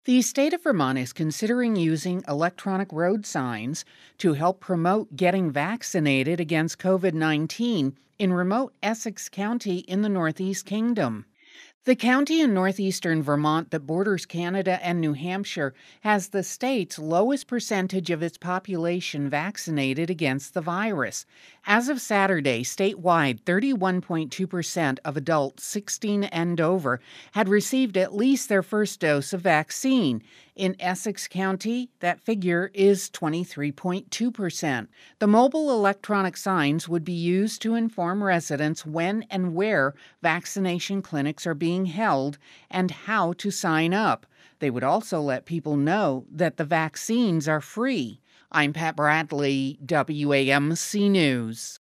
The state of Vermont is considering using electronic road signs to help promote getting vaccinated against COVID 19 in remote Essex County in the Northeast Kingdom. The county in northeastern Vermont that borders Canada and New Hampshire has the state's lowest percentage of its population vaccinated against the virus. As of Saturday, statewide, 31.2% of adults 16 and over had received at least their first dose of vaccine. In Essex County, that figure is 23.2%. The mobile electronic signs would be used to inform residents when and where vaccination clinics are being held and how to sign up. They would also let people know that the vaccines are free. I'm Pat Bradley, WAMC News.